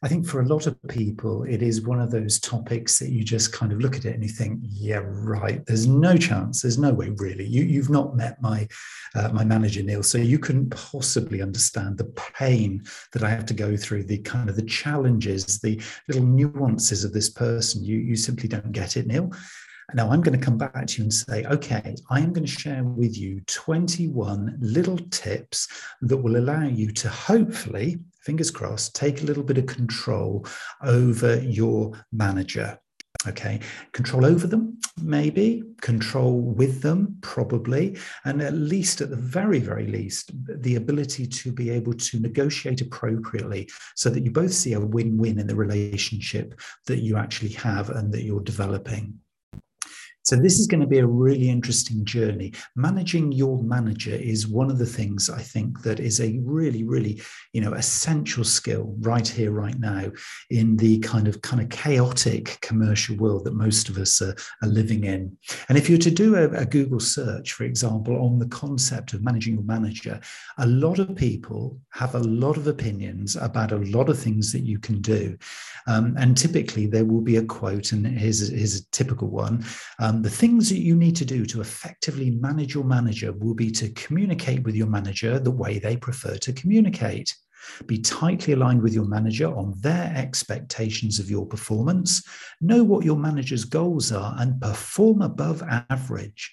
I think for a lot of people, it is one of those topics that you just kind of look at it and you think, yeah, right. There's no chance. There's no way, really. You've not met my manager, Neil, so you couldn't possibly understand the pain that I have to go through, the kind of the challenges, the little nuances of this person. You simply don't get it, Neil. Now, I'm going to come back to you and say, okay, I am going to share with you 21 little tips that will allow you to hopefully, fingers crossed, take a little bit of control over your manager. Okay, control over them, maybe, control with them, probably, and at least, at the very, very least, the ability to be able to negotiate appropriately so that you both see a win-win in the relationship that you actually have and that you're developing. So this is going to be a really interesting journey. Managing your manager is one of the things I think that is a really, really, essential skill right here, right now, in the kind of chaotic commercial world that most of us are living in. And if you were to do a Google search, for example, on the concept of managing your manager, a lot of people have a lot of opinions about a lot of things that you can do. And typically there will be a quote, and here's a typical one. The things that you need to do to effectively manage your manager will be to communicate with your manager the way they prefer to communicate. Be tightly aligned with your manager on their expectations of your performance. Know what your manager's goals are and perform above average.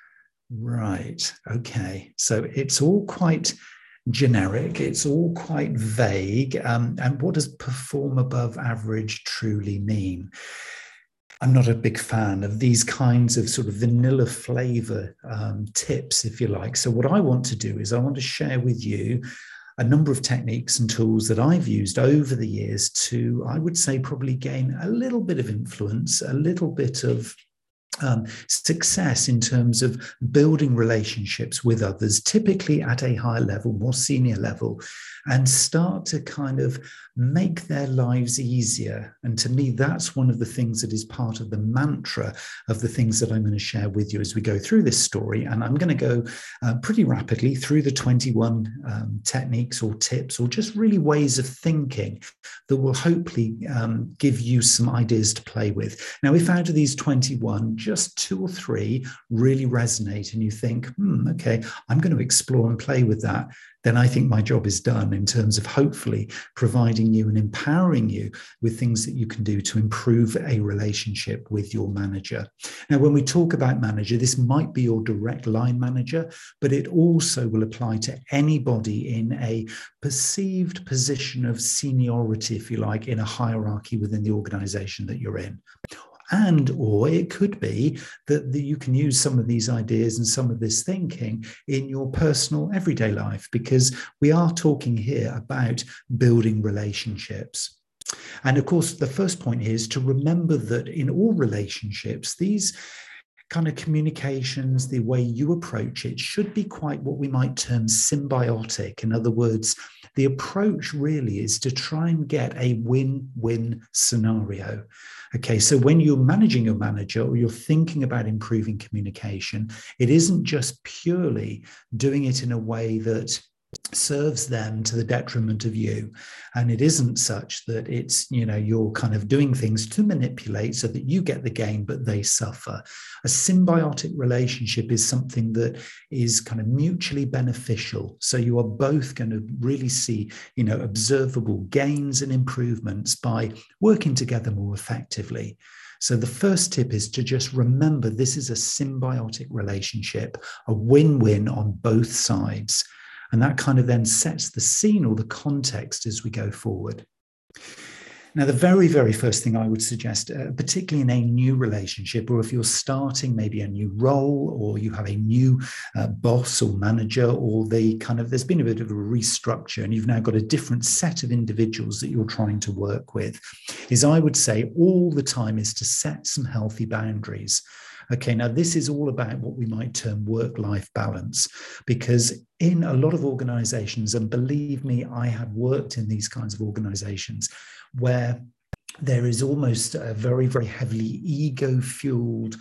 Right. Okay. So it's all quite generic. It's all quite vague. And what does perform above average truly mean? I'm not a big fan of these kinds of sort of vanilla flavor tips, if you like. So what I want to do is I want to share with you a number of techniques and tools that I've used over the years to, I would say, probably gain a little bit of influence, a little bit of success in terms of building relationships with others, typically at a higher level, more senior level, and start to kind of make their lives easier. And to me, that's one of the things that is part of the mantra of the things that I'm going to share with you as we go through this story. And I'm going to go pretty rapidly through the 21 techniques or tips or just really ways of thinking that will hopefully give you some ideas to play with. Now, if out of these 21, just 2 or 3 really resonate and you think, okay, I'm going to explore and play with that, then I think my job is done in terms of hopefully providing you and empowering you with things that you can do to improve a relationship with your manager. Now, when we talk about manager, this might be your direct line manager, but it also will apply to anybody in a perceived position of seniority, if you like, in a hierarchy within the organization that you're in. And, or it could be that you can use some of these ideas and some of this thinking in your personal everyday life, because we are talking here about building relationships. And of course, the first point is to remember that in all relationships, these kind of communications, the way you approach it should be quite what we might term symbiotic. In other words, the approach really is to try and get a win-win scenario. Okay, so when you're managing your manager or you're thinking about improving communication, it isn't just purely doing it in a way that serves them to the detriment of you. And it isn't such that it's, you're kind of doing things to manipulate so that you get the gain, but they suffer. A symbiotic relationship is something that is kind of mutually beneficial. So you are both going to really see, observable gains and improvements by working together more effectively. So the first tip is to just remember this is a symbiotic relationship, a win-win on both sides. And that kind of then sets the scene or the context as we go forward. Now, the very, very first thing I would suggest, particularly in a new relationship, or if you're starting maybe a new role, or you have a new boss or manager, or there's been a bit of a restructure and you've now got a different set of individuals that you're trying to work with, is I would say all the time is to set some healthy boundaries. Okay, now this is all about what we might term work-life balance, because in a lot of organizations, and believe me, I have worked in these kinds of organizations where there is almost a very, very heavily ego-fueled,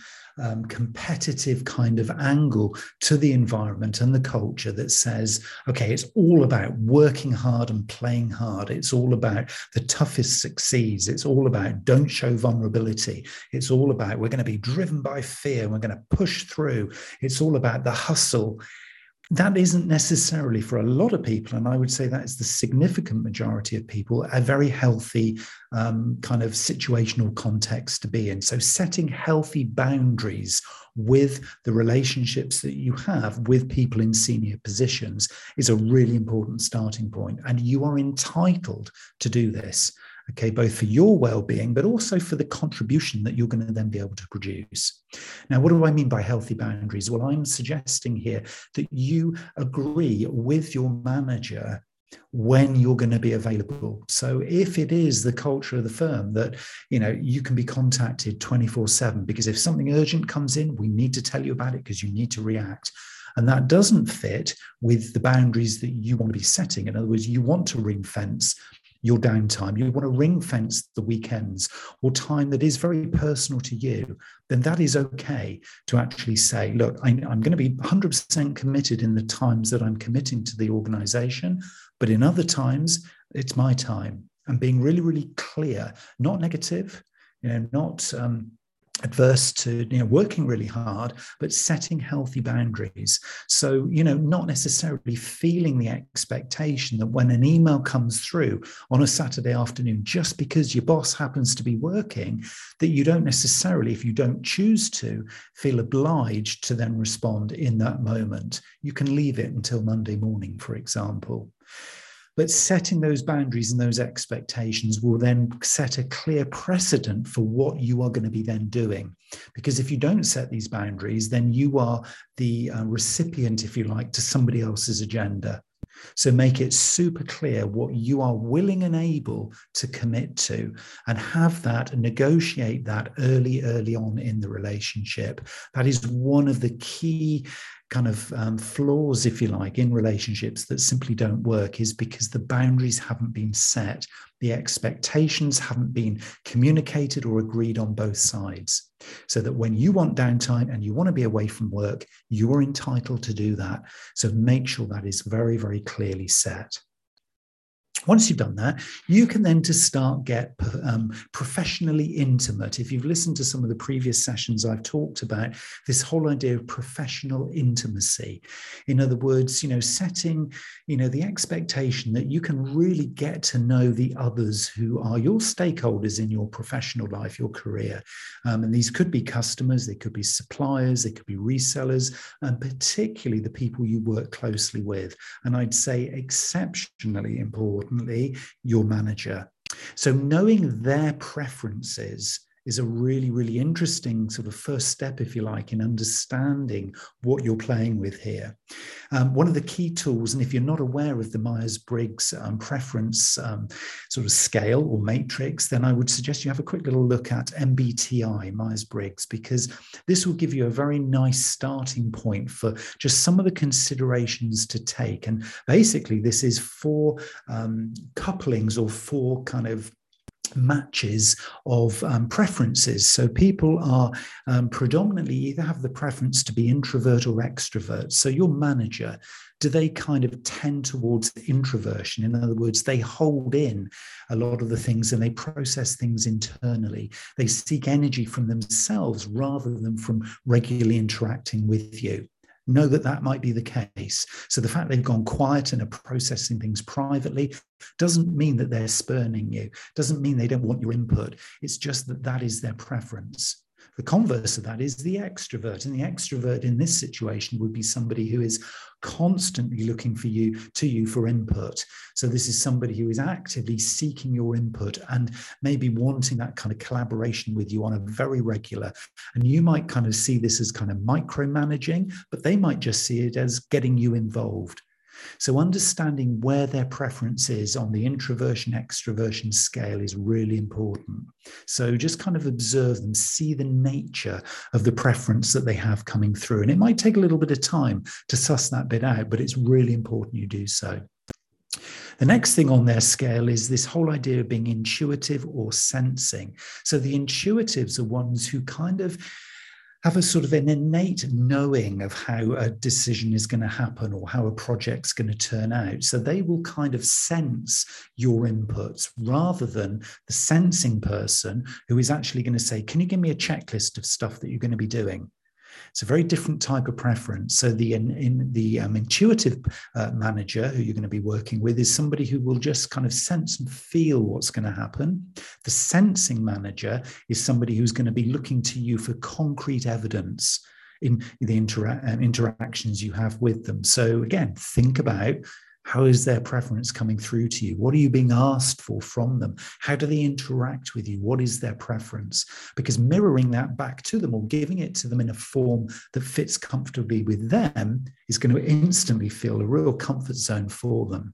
competitive kind of angle to the environment and the culture that says, okay, it's all about working hard and playing hard. It's all about the toughest succeeds. It's all about don't show vulnerability. It's all about we're going to be driven by fear. We're going to push through. It's all about the hustle. That isn't necessarily for a lot of people, and I would say that is the significant majority of people, a very healthy kind of situational context to be in. So setting healthy boundaries with the relationships that you have with people in senior positions is a really important starting point. And you are entitled to do this. Okay, both for your well-being, but also for the contribution that you're going to then be able to produce. Now, what do I mean by healthy boundaries? Well, I'm suggesting here that you agree with your manager when you're going to be available. So if it is the culture of the firm that, you can be contacted 24/7, because if something urgent comes in, we need to tell you about it because you need to react. And that doesn't fit with the boundaries that you want to be setting. In other words, you want to ring fence your downtime, you want to ring fence the weekends or time that is very personal to you, then that is okay to actually say, look, I'm going to be 100% committed in the times that I'm committing to the organization, but in other times, it's my time. And being really, really clear, not negative, not adverse to working really hard, but setting healthy boundaries. So not necessarily feeling the expectation that when an email comes through on a Saturday afternoon, just because your boss happens to be working, that you don't necessarily, if you don't choose to, feel obliged to then respond in that moment. You can leave it until Monday morning, for example. But setting those boundaries and those expectations will then set a clear precedent for what you are going to be then doing. Because if you don't set these boundaries, then you are the recipient, if you like, to somebody else's agenda. So make it super clear what you are willing and able to commit to, and have that and negotiate that early on in the relationship. That is one of the key kind of flaws, if you like, in relationships that simply don't work, is because the boundaries haven't been set. The expectations haven't been communicated or agreed on both sides. So that when you want downtime and you want to be away from work, you are entitled to do that. So make sure that is very, very clearly set. Once you've done that, you can then get professionally intimate. If you've listened to some of the previous sessions, I've talked about this whole idea of professional intimacy. In other words, setting, the expectation that you can really get to know the others who are your stakeholders in your professional life, your career. And these could be customers, they could be suppliers, they could be resellers, and particularly the people you work closely with. And I'd say exceptionally important, your manager. So knowing their preferences is a really, really interesting sort of first step, if you like, in understanding what you're playing with here. One of the key tools, and if you're not aware of the Myers-Briggs preference sort of scale or matrix, then I would suggest you have a quick little look at MBTI, Myers-Briggs, because this will give you a very nice starting point for just some of the considerations to take. And basically, this is 4 couplings or 4 kind of matches of preferences. So people are predominantly either have the preference to be introvert or extrovert. So your manager, do they kind of tend towards introversion? In other words, they hold in a lot of the things and they process things internally. They seek energy from themselves rather than from regularly interacting with you. Know that might be the case. So the fact they've gone quiet and are processing things privately doesn't mean that they're spurning you, doesn't mean they don't want your input. It's just that is their preference. The converse of that is the extrovert. And the extrovert in this situation would be somebody who is constantly looking to you for input. So this is somebody who is actively seeking your input and maybe wanting that kind of collaboration with you on a very regular. And you might kind of see this as kind of micromanaging, but they might just see it as getting you involved. So understanding where their preference is on the introversion-extroversion scale is really important. So just kind of observe them, see the nature of the preference that they have coming through. And it might take a little bit of time to suss that bit out, but it's really important you do so. The next thing on their scale is this whole idea of being intuitive or sensing. So the intuitives are ones who kind of have a sort of an innate knowing of how a decision is going to happen or how a project's going to turn out. So they will kind of sense your inputs rather than the sensing person who is actually going to say, can you give me a checklist of stuff that you're going to be doing? It's a very different type of preference. So the intuitive manager who you're going to be working with is somebody who will just kind of sense and feel what's going to happen. The sensing manager is somebody who's going to be looking to you for concrete evidence in the interactions you have with them. So again, think about, how is their preference coming through to you? What are you being asked for from them? How do they interact with you? What is their preference? Because mirroring that back to them or giving it to them in a form that fits comfortably with them is going to instantly feel a real comfort zone for them.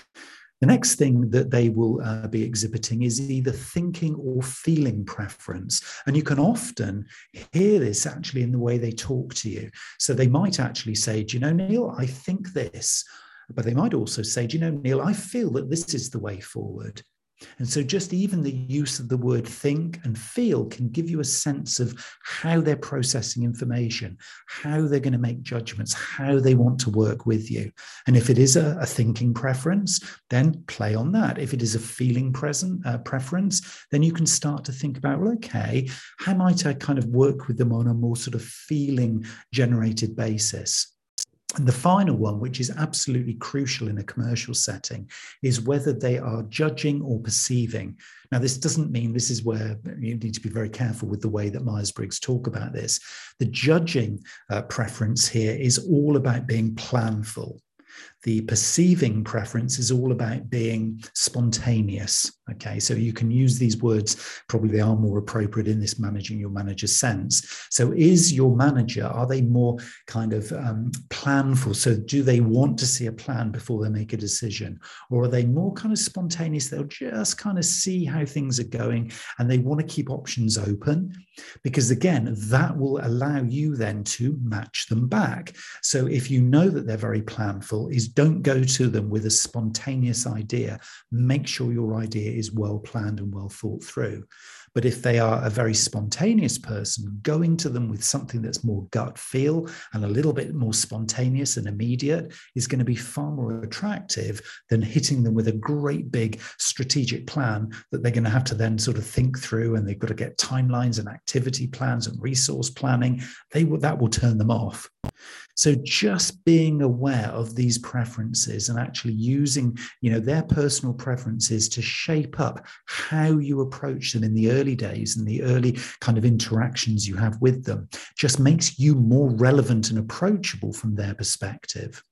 The next thing that they will be exhibiting is either thinking or feeling preference. And you can often hear this actually in the way they talk to you. So they might actually say, do you know, Neil, I think this. But they might also say, do you know, Neil, I feel that this is the way forward. And so just even the use of the word think and feel can give you a sense of how they're processing information, how they're going to make judgments, how they want to work with you. And if it is a thinking preference, then play on that. If it is a feeling preference, then you can start to think about, well, okay, how might I kind of work with them on a more sort of feeling generated basis? And the final one, which is absolutely crucial in a commercial setting, is whether they are judging or perceiving. Now, this doesn't mean, this is where you need to be very careful with the way that Myers-Briggs talk about this. The judging preference here is all about being planful. The perceiving preference is all about being spontaneous. Okay, so you can use these words, probably they are more appropriate in this managing your manager sense. So is your manager, are they more kind of planful? So do they want to see a plan before they make a decision? Or are they more kind of spontaneous? They'll just kind of see how things are going and they want to keep options open, because again, that will allow you then to match them back. So if you know that they're very planful, is don't go to them with a spontaneous idea. Make sure your idea is well planned and well thought through. But if they are a very spontaneous person, going to them with something that's more gut feel and a little bit more spontaneous and immediate is going to be far more attractive than hitting them with a great big strategic plan that they're going to have to then sort of think through, and they've got to get timelines and activity plans and resource planning. That will turn them off. So just being aware of these preferences and actually using, their personal preferences to shape up how you approach them in the early days and the early kind of interactions you have with them just makes you more relevant and approachable from their perspective.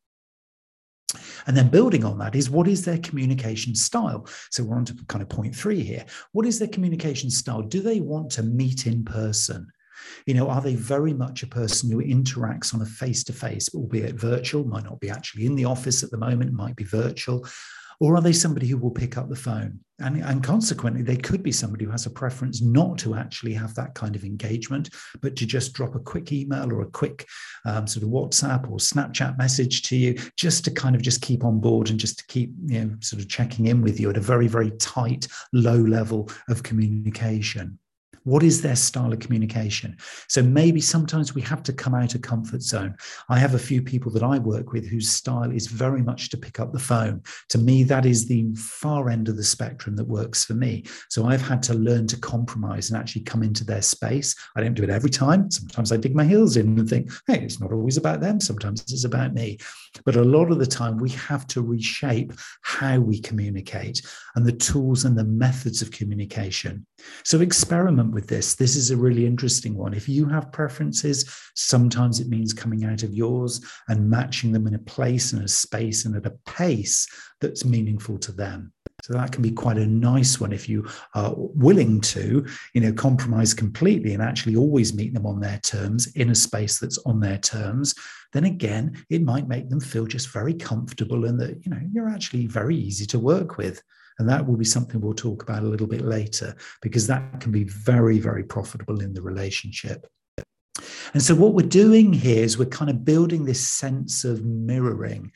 And then building on that is, what is their communication style? So we're on to kind of point 3 here. What is their communication style? Do they want to meet in person? Are they very much a person who interacts on a face-to-face, albeit virtual, might not be actually in the office at the moment, might be virtual? Or are they somebody who will pick up the phone? And consequently, they could be somebody who has a preference not to actually have that kind of engagement, but to just drop a quick email or a quick sort of WhatsApp or Snapchat message to you, just to kind of just keep on board and just to keep, sort of checking in with you at a very, very tight, low level of communication. What is their style of communication? So maybe sometimes we have to come out of comfort zone. I have a few people that I work with whose style is very much to pick up the phone. To me, that is the far end of the spectrum that works for me. So I've had to learn to compromise and actually come into their space. I don't do it every time. Sometimes I dig my heels in and think, hey, it's not always about them. Sometimes it's about me. But a lot of the time we have to reshape how we communicate and the tools and the methods of communication. So experiment with this. This is a really interesting one. If you have preferences, sometimes it means coming out of yours and matching them in a place and a space and at a pace that's meaningful to them. So that can be quite a nice one if you are willing to, compromise completely and actually always meet them on their terms in a space that's on their terms. Then again, it might make them feel just very comfortable and that, you're actually very easy to work with. And that will be something we'll talk about a little bit later, because that can be very, very profitable in the relationship. And so what we're doing here is we're kind of building this sense of mirroring.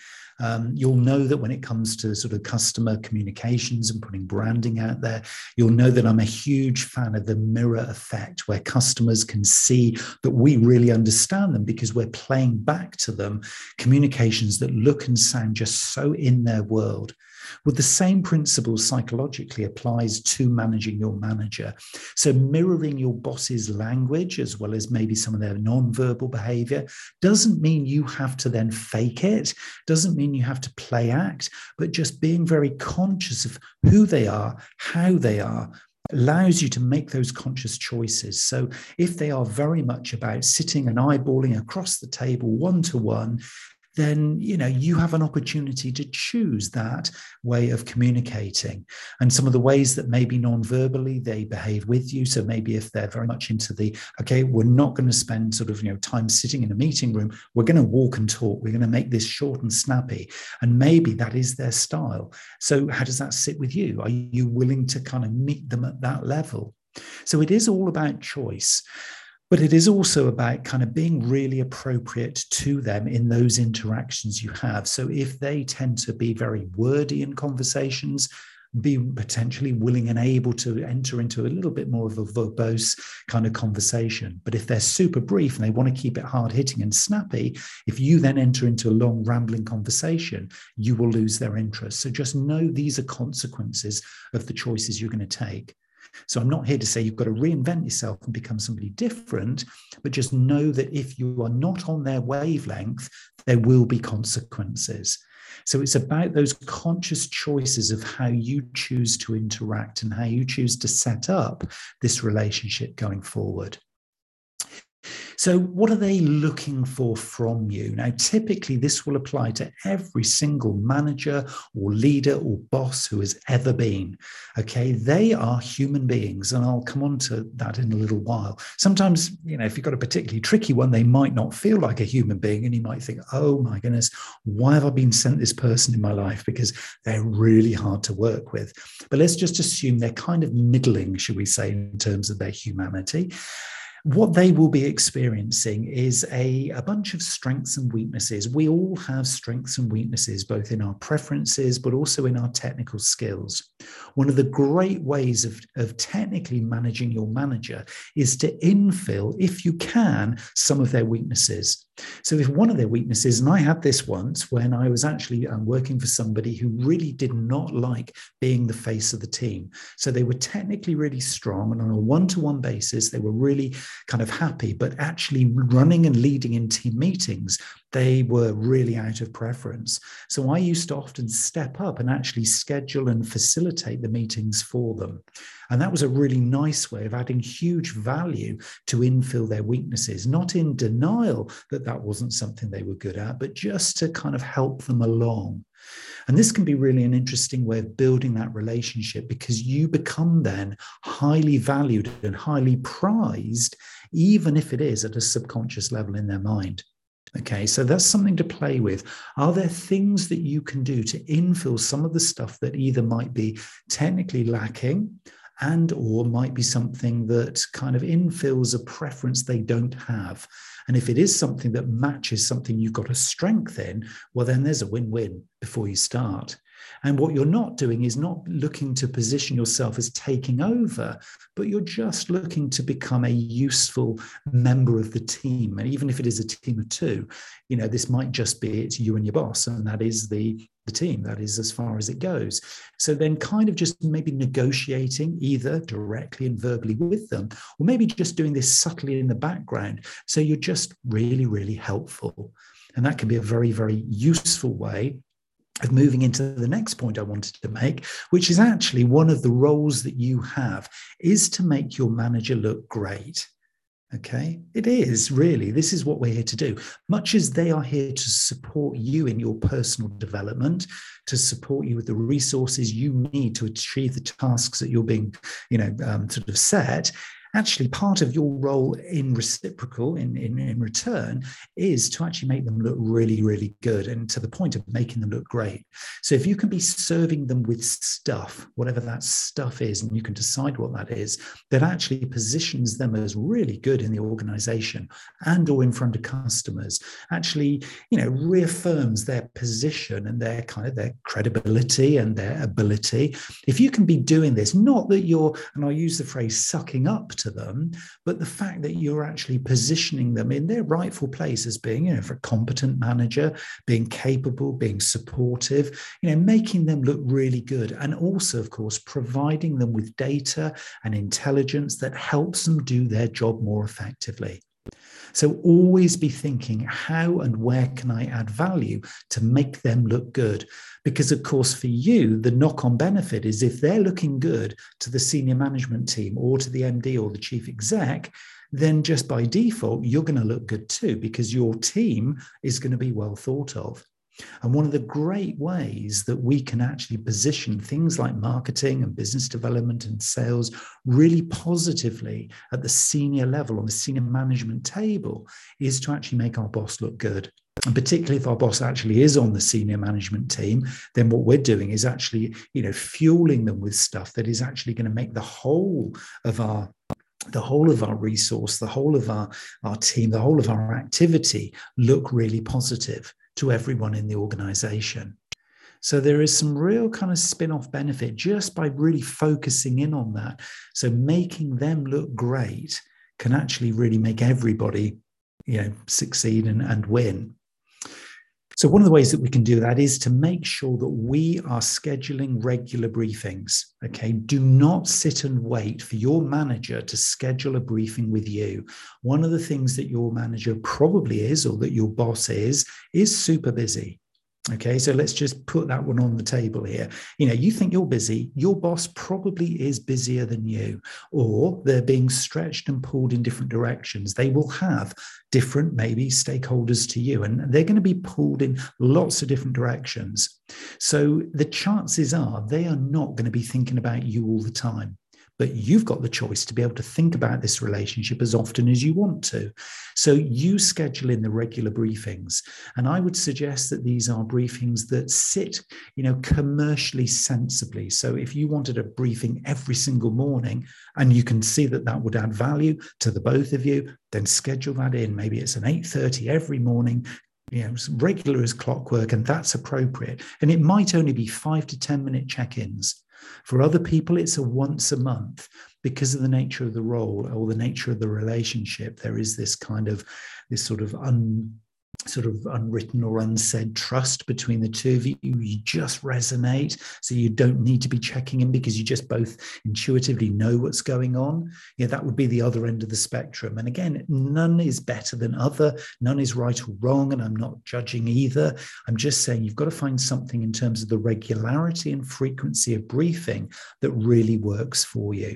You'll know that when it comes to sort of customer communications and putting branding out there, you'll know that I'm a huge fan of the mirror effect, where customers can see that we really understand them because we're playing back to them communications that look and sound just so in their world. Well, the same principle psychologically applies to managing your manager. So mirroring your boss's language, as well as maybe some of their non-verbal behavior, doesn't mean you have to then fake it, doesn't mean you have to play act, but just being very conscious of who they are, how they are, allows you to make those conscious choices. So if they are very much about sitting and eyeballing across the table one-to-one, then you have an opportunity to choose that way of communicating. And some of the ways that maybe non-verbally they behave with you. So maybe if they're very much into okay, we're not going to spend sort of time sitting in a meeting room, we're going to walk and talk, we're going to make this short and snappy. And maybe that is their style. So how does that sit with you? Are you willing to kind of meet them at that level? So it is all about choice. But it is also about kind of being really appropriate to them in those interactions you have. So if they tend to be very wordy in conversations, be potentially willing and able to enter into a little bit more of a verbose kind of conversation. But if they're super brief and they want to keep it hard hitting and snappy, if you then enter into a long rambling conversation, you will lose their interest. So just know these are consequences of the choices you're going to take. So I'm not here to say you've got to reinvent yourself and become somebody different, but just know that if you are not on their wavelength, there will be consequences. So it's about those conscious choices of how you choose to interact and how you choose to set up this relationship going forward. So what are they looking for from you? Now, typically, this will apply to every single manager or leader or boss who has ever been. Okay, they are human beings, and I'll come on to that in a little while. Sometimes, if you've got a particularly tricky one, they might not feel like a human being, and you might think, oh my goodness, why have I been sent this person in my life? Because they're really hard to work with. But let's just assume they're kind of middling, should we say, in terms of their humanity. What they will be experiencing is a bunch of strengths and weaknesses. We all have strengths and weaknesses, both in our preferences, but also in our technical skills. One of the great ways of technically managing your manager is to infill, if you can, some of their weaknesses. So if one of their weaknesses, and I had this once when I was actually working for somebody who really did not like being the face of the team. So they were technically really strong, and on a one-to-one basis, they were really kind of happy, but actually running and leading in team meetings, they were really out of preference. So I used to often step up and actually schedule and facilitate the meetings for them. And that was a really nice way of adding huge value to infill their weaknesses, not in denial that that wasn't something they were good at, but just to kind of help them along. And this can be really an interesting way of building that relationship, because you become then highly valued and highly prized, even if it is at a subconscious level in their mind. Okay, so that's something to play with. Are there things that you can do to infill some of the stuff that either might be technically lacking and or might be something that kind of infills a preference they don't have? And if it is something that matches something you've got a strength in, well, then there's a win-win before you start. And what you're not doing is not looking to position yourself as taking over, but you're just looking to become a useful member of the team. And even if it is a team of two, this might just be it's you and your boss, and that is the team. That is as far as it goes. So then kind of just maybe negotiating either directly and verbally with them, or maybe just doing this subtly in the background. So you're just really, really helpful. And that can be a very, very useful way of moving into the next point I wanted to make, which is actually one of the roles that you have is to make your manager look great. Okay, it is really, this is what we're here to do. Much as they are here to support you in your personal development, to support you with the resources you need to achieve the tasks that you're being, sort of set, actually part of your role in reciprocal, in return, is to actually make them look really, really good, and to the point of making them look great. So if you can be serving them with stuff, whatever that stuff is, and you can decide what that is, that actually positions them as really good in the organization and or in front of customers, actually, reaffirms their position and their kind of their credibility and their ability. If you can be doing this, not that you're, and I'll use the phrase, sucking up to them, but the fact that you're actually positioning them in their rightful place as being, for a competent manager, being capable, being supportive, making them look really good. And also, of course, providing them with data and intelligence that helps them do their job more effectively. So always be thinking, how and where can I add value to make them look good? Because, of course, for you, the knock-on benefit is if they're looking good to the senior management team or to the MD or the chief exec, then just by default, you're going to look good too, because your team is going to be well thought of. And one of the great ways that we can actually position things like marketing and business development and sales really positively at the senior level, on the senior management table, is to actually make our boss look good. And particularly if our boss actually is on the senior management team, then what we're doing is actually, fueling them with stuff that is actually going to make the whole of our resource, the whole of our team, the whole of our activity look really positive to everyone in the organization. So there is some real kind of spin-off benefit just by really focusing in on that. So making them look great can actually really make everybody, succeed and win. So one of the ways that we can do that is to make sure that we are scheduling regular briefings. Okay, do not sit and wait for your manager to schedule a briefing with you. One of the things that your manager probably is, or that your boss is super busy. Okay, so let's just put that one on the table here. You think you're busy, your boss probably is busier than you, or they're being stretched and pulled in different directions. They will have different, maybe, stakeholders to you, and they're going to be pulled in lots of different directions. So the chances are they are not going to be thinking about you all the time. But you've got the choice to be able to think about this relationship as often as you want to. So you schedule in the regular briefings. And I would suggest that these are briefings that sit, commercially sensibly. So if you wanted a briefing every single morning and you can see that that would add value to the both of you, then schedule that in. Maybe it's an 8:30 every morning, regular as clockwork, and that's appropriate. And it might only be 5 to 10 minute check-ins. For other people, it's a once a month. Because of the nature of the role or the nature of the relationship, there is this sort of unwritten or unsaid trust between the two of you. You just resonate, so you don't need to be checking in because you just both intuitively know what's going on. That would be the other end of the spectrum. And again, none is better than other, none is right or wrong, and I'm not judging either. I'm just saying you've got to find something in terms of the regularity and frequency of briefing that really works for you.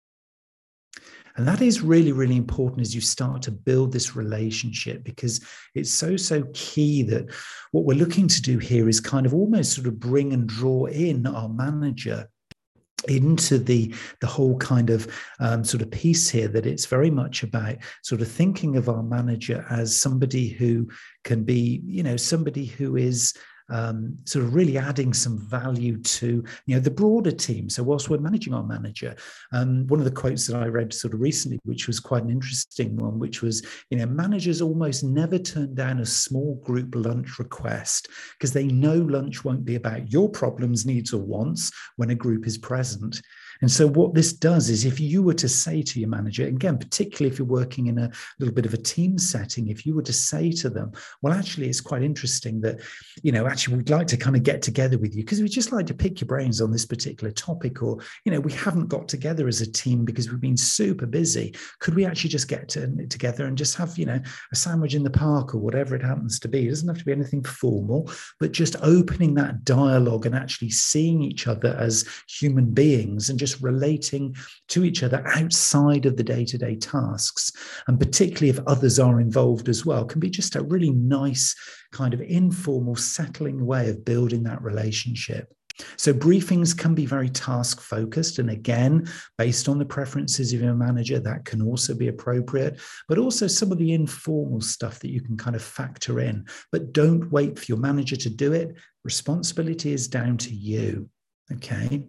And that is really, really important as you start to build this relationship, because it's so key that what we're looking to do here is kind of almost sort of bring and draw in our manager into the whole kind of sort of piece here, that it's very much about sort of thinking of our manager as somebody who can be, somebody who is sort of really adding some value to, the broader team. So whilst we're managing our manager, one of the quotes that I read sort of recently, which was quite an interesting one, which was, managers almost never turn down a small group lunch request because they know lunch won't be about your problems, needs, or wants when a group is present. And so what this does is, if you were to say to your manager, again, particularly if you're working in a little bit of a team setting, if you were to say to them, well, actually, it's quite interesting that, actually, we'd like to kind of get together with you because we'd just like to pick your brains on this particular topic, or, we haven't got together as a team because we've been super busy. Could we actually just get together and just have, a sandwich in the park or whatever it happens to be? It doesn't have to be anything formal, but just opening that dialogue and actually seeing each other as human beings and just relating to each other outside of the day-to-day tasks, and particularly if others are involved as well, can be just a really nice kind of informal, settling way of building that relationship. So briefings can be very task focused. And again, based on the preferences of your manager, that can also be appropriate, but also some of the informal stuff that you can kind of factor in. But don't wait for your manager to do it. Responsibility is down to you. Okay.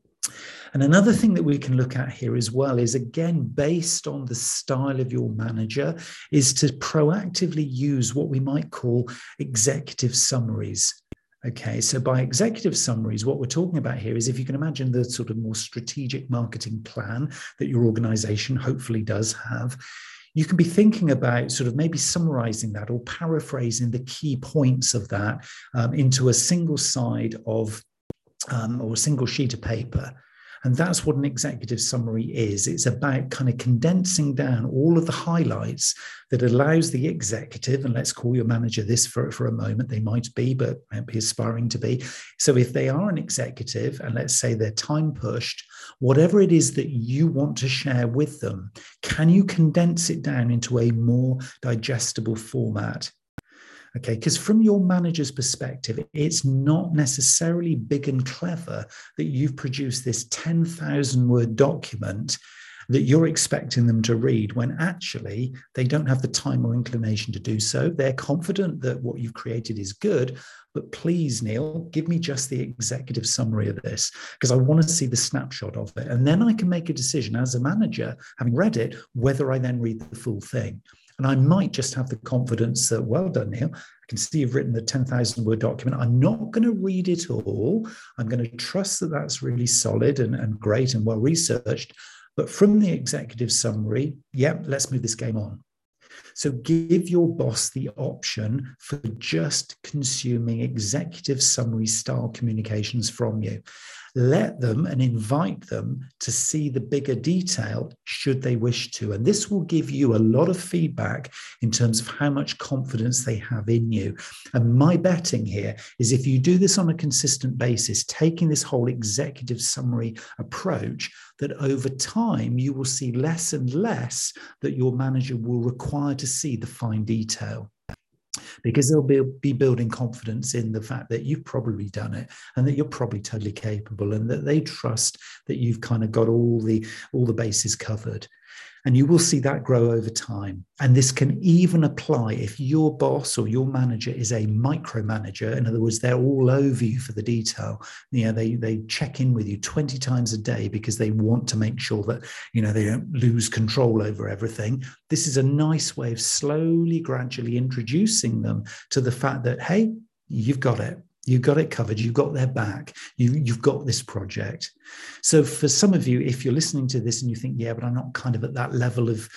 And another thing that we can look at here as well is, again, based on the style of your manager, is to proactively use what we might call executive summaries. Okay, so by executive summaries, what we're talking about here is, if you can imagine the sort of more strategic marketing plan that your organization hopefully does have, you can be thinking about sort of maybe summarizing that or paraphrasing the key points of that into a single side of or a single sheet of paper. And that's what an executive summary is. It's about kind of condensing down all of the highlights that allows the executive, and let's call your manager this for a moment, they might be, but might be aspiring to be. So if they are an executive, and let's say they're time pushed, whatever it is that you want to share with them, can you condense it down into a more digestible format? Okay, because from your manager's perspective, it's not necessarily big and clever that you've produced this 10,000 word document that you're expecting them to read, when actually they don't have the time or inclination to do so. They're confident that what you've created is good, but please, Neil, give me just the executive summary of this, because I want to see the snapshot of it. And then I can make a decision as a manager, having read it, whether I then read the full thing. And I might just have the confidence that, well done, Neil, I can see you've written the 10,000 word document. I'm not going to read it all. I'm going to trust that that's really solid and great and well researched. But from the executive summary, let's move this game on. So give your boss the option for just consuming executive summary style communications from you. Let them and invite them to see the bigger detail should they wish to. And this will give you a lot of feedback in terms of how much confidence they have in you. And my betting here is, if you do this on a consistent basis, taking this whole executive summary approach, that over time you will see less and less that your manager will require to see the fine detail, because they'll be building confidence in the fact that you've probably done it and that you're probably totally capable, and that they trust that you've kind of got all the bases covered. And you will see that grow over time. And this can even apply if your boss or your manager is a micromanager. In other words, they're all over you for the detail. They check in with you 20 times a day because they want to make sure that, they don't lose control over everything. This is a nice way of slowly, gradually introducing them to the fact that, hey, you've got it. You've got it covered. You've got their back. You've got this project. So for some of you, if you're listening to this and you think, but I'm not kind of at that level of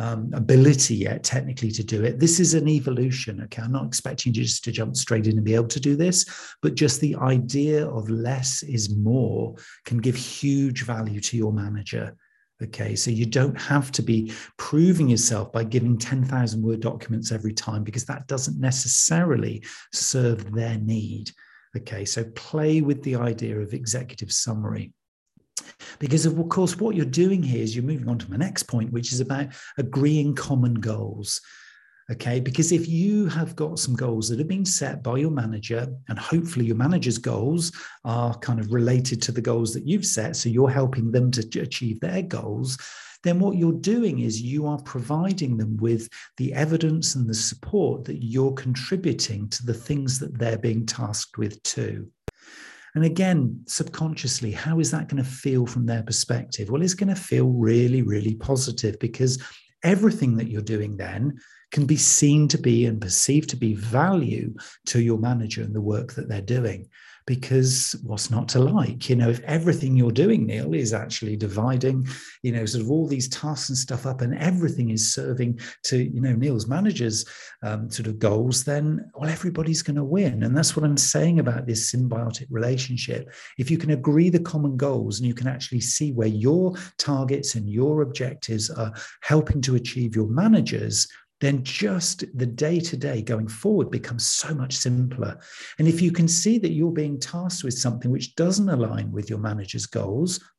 ability yet technically to do it, this is an evolution. Okay, I'm not expecting you just to jump straight in and be able to do this, but just the idea of less is more can give huge value to your manager. Okay, so you don't have to be proving yourself by giving 10,000 word documents every time, because that doesn't necessarily serve their need. Okay, so play with the idea of executive summary. Because of course, what you're doing here is you're moving on to my next point, which is about agreeing common goals. Okay, because if you have got some goals that have been set by your manager, and hopefully your manager's goals are kind of related to the goals that you've set, so you're helping them to achieve their goals, then what you're doing is you are providing them with the evidence and the support that you're contributing to the things that they're being tasked with too. And again, subconsciously, how is that going to feel from their perspective? Well, it's going to feel really, really positive, because everything that you're doing then can be seen to be and perceived to be value to your manager and the work that they're doing. Because what's not to like? If everything you're doing, Neil, is actually dividing, sort of all these tasks and stuff up, and everything is serving to, Neil's manager's sort of goals, then, well, everybody's going to win. And that's what I'm saying about this symbiotic relationship. If you can agree the common goals and you can actually see where your targets and your objectives are helping to achieve your managers, then just the day-to-day going forward becomes so much simpler. And if you can see that you're being tasked with something which doesn't align with your manager's goals,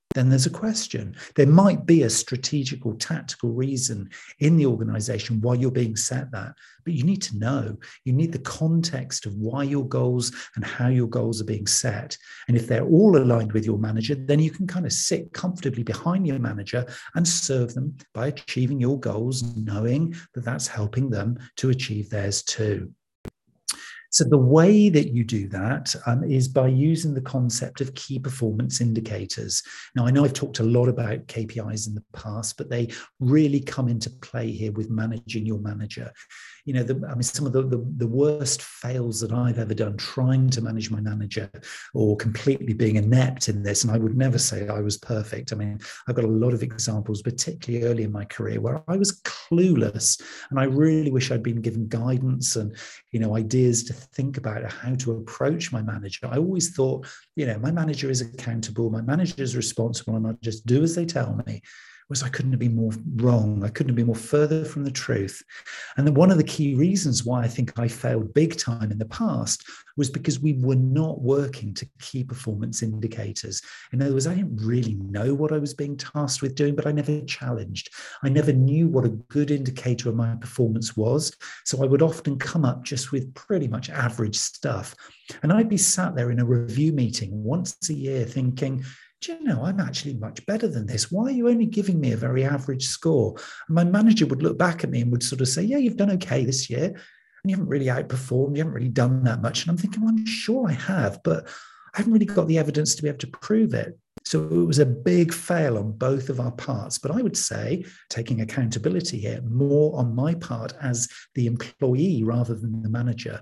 then there's a question. There might be a strategic or tactical reason in the organization why you're being set that, but you need to know. You need the context of why your goals and how your goals are being set. And if they're all aligned with your manager, then you can kind of sit comfortably behind your manager and serve them by achieving your goals, knowing that that's helping them to achieve theirs too. So the way that you do that is by using the concept of key performance indicators. Now, I know I've talked a lot about KPIs in the past, but they really come into play here with managing your manager. You know, some of the worst fails that I've ever done trying to manage my manager, or completely being inept in this, and I would never say I was perfect. I mean, I've got a lot of examples, particularly early in my career, where I was clueless, and I really wish I'd been given guidance and, you know, ideas to think about how to approach my manager. I always thought, you know, my manager is accountable, my manager is responsible, and I just do as they tell me. Was I couldn't have been more wrong. I couldn't have been more further from the truth. And then one of the key reasons why I think I failed big time in the past was because we were not working to key performance indicators. In other words, I didn't really know what I was being tasked with doing, but I never challenged. I never knew what a good indicator of my performance was. So I would often come up just with pretty much average stuff. And I'd be sat there in a review meeting once a year thinking, do you know, I'm actually much better than this. Why are you only giving me a very average score? And my manager would look back at me and would sort of say, yeah, you've done okay this year. And you haven't really outperformed. You haven't really done that much. And I'm thinking, well, I'm sure I have, but I haven't really got the evidence to be able to prove it. So it was a big fail on both of our parts. But I would say, taking accountability here, more on my part as the employee rather than the manager.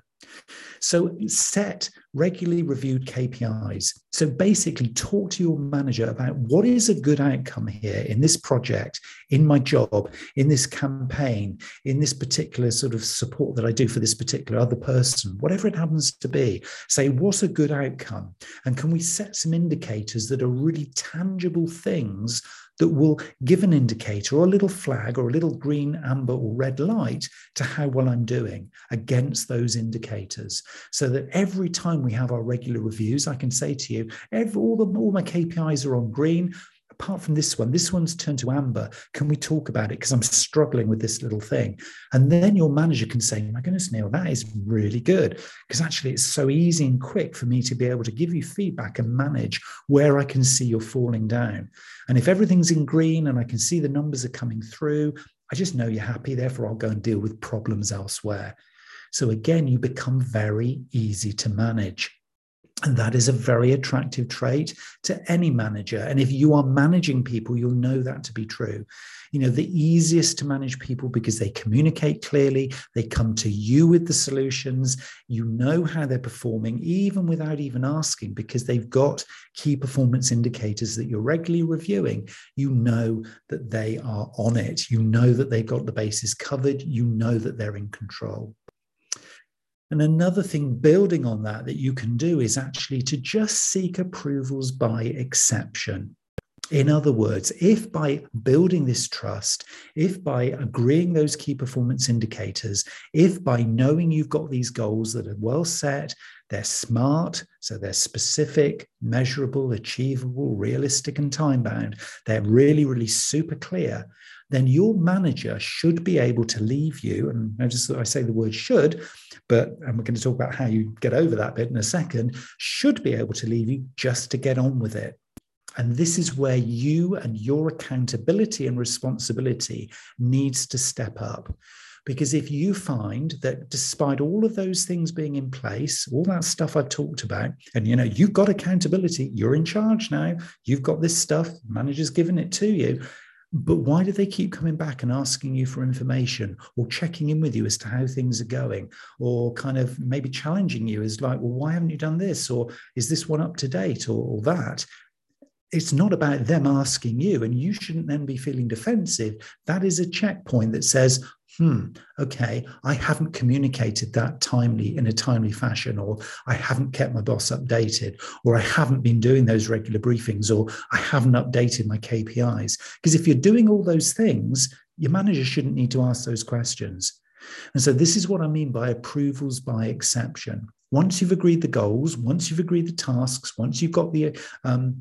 So set regularly reviewed KPIs. So basically talk to your manager about what is a good outcome here in this project, in my job, in this campaign, in this particular sort of support that I do for this particular other person, whatever it happens to be. Say, what's a good outcome? And can we set some indicators that are really tangible things that will give an indicator or a little flag or a little green, amber, or red light to how well I'm doing against those indicators. So that every time we have our regular reviews, I can say to you, all my KPIs are on green. Apart from this one's turned to amber. Can we talk about it? Because I'm struggling with this little thing. And then your manager can say, my goodness, Neil, that is really good. Because actually it's so easy and quick for me to be able to give you feedback and manage where I can see you're falling down. And if everything's in green and I can see the numbers are coming through, I just know you're happy. Therefore, I'll go and deal with problems elsewhere. So again, you become very easy to manage. And that is a very attractive trait to any manager. And if you are managing people, you'll know that to be true. You know, the easiest to manage people because they communicate clearly, they come to you with the solutions, you know how they're performing, even without even asking, because they've got key performance indicators that you're regularly reviewing. You know that they are on it. You know that they've got the bases covered. You know that they're in control. And another thing building on that you can do is actually to just seek approvals by exception. In other words, if by building this trust, if by agreeing those key performance indicators, if by knowing you've got these goals that are well set, they're smart, so they're specific, measurable, achievable, realistic, and time-bound, they're really, really super clear, then your manager should be able to leave you, and notice that I say the word should, and we're going to talk about how you get over that bit in a second, should be able to leave you just to get on with it. And this is where you and your accountability and responsibility needs to step up. Because if you find that despite all of those things being in place, all that stuff I've talked about, and you know, you've got accountability, you're in charge now, you've got this stuff, manager's given it to you, but why do they keep coming back and asking you for information or checking in with you as to how things are going, or kind of maybe challenging you as like, well, why haven't you done this? Or is this one up to date or that? It's not about them asking you, and you shouldn't then be feeling defensive. That is a checkpoint that says, okay, I haven't communicated that in a timely fashion, or I haven't kept my boss updated, or I haven't been doing those regular briefings, or I haven't updated my KPIs. Because if you're doing all those things, your manager shouldn't need to ask those questions. And so this is what I mean by approvals by exception. Once you've agreed the goals, once you've agreed the tasks, once you've got the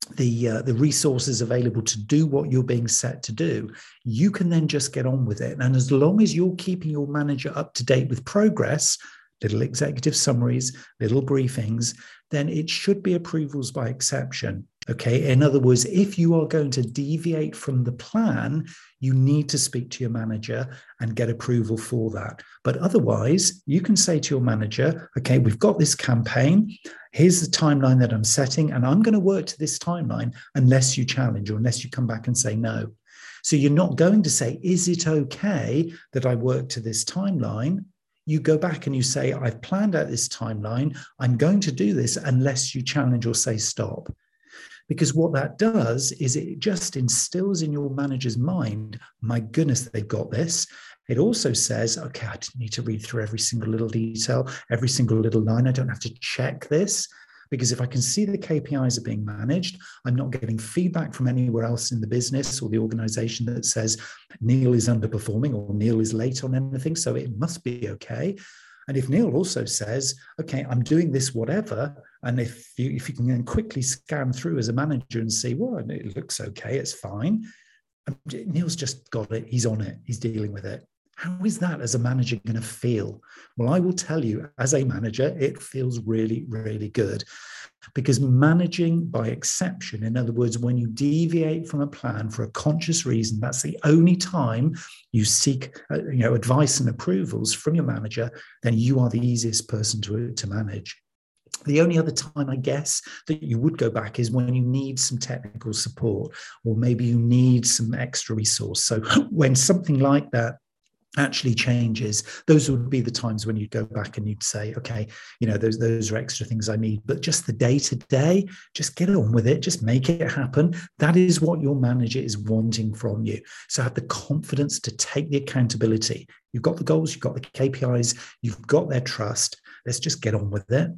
the resources available to do what you're being set to do, you can then just get on with it. And as long as you're keeping your manager up to date with progress, little executive summaries, little briefings, then it should be approvals by exception. Okay. In other words, if you are going to deviate from the plan, you need to speak to your manager and get approval for that. But otherwise, you can say to your manager, okay, we've got this campaign. Here's the timeline that I'm setting, and I'm going to work to this timeline unless you challenge or unless you come back and say no. So you're not going to say, is it okay that I work to this timeline? You go back and you say, I've planned out this timeline. I'm going to do this unless you challenge or say stop. Because what that does is it just instills in your manager's mind, my goodness, they've got this. It also says, okay, I don't need to read through every single little detail, every single little line. I don't have to check this. Because if I can see the KPIs are being managed, I'm not getting feedback from anywhere else in the business or the organization that says Neil is underperforming or Neil is late on anything. So it must be okay. And if Neil also says, okay, I'm doing this, whatever, and if you can then quickly scan through as a manager and see, well, it looks okay, it's fine. Neil's just got it. He's on it. He's dealing with it. How is that as a manager going to feel? Well, I will tell you, as a manager, it feels really, really good. Because managing by exception, in other words, when you deviate from a plan for a conscious reason, that's the only time you seek advice and approvals from your manager, then you are the easiest person to manage. The only other time, I guess, that you would go back is when you need some technical support, or maybe you need some extra resource. So when something like that actually changes, those would be the times when you'd go back and you'd say, okay, those are extra things I need. But just the day-to-day, just get on with it, just make it happen. That is what your manager is wanting from you. So have the confidence to take the accountability. You've got the goals, you've got the KPIs, you've got their trust. Let's just get on with it.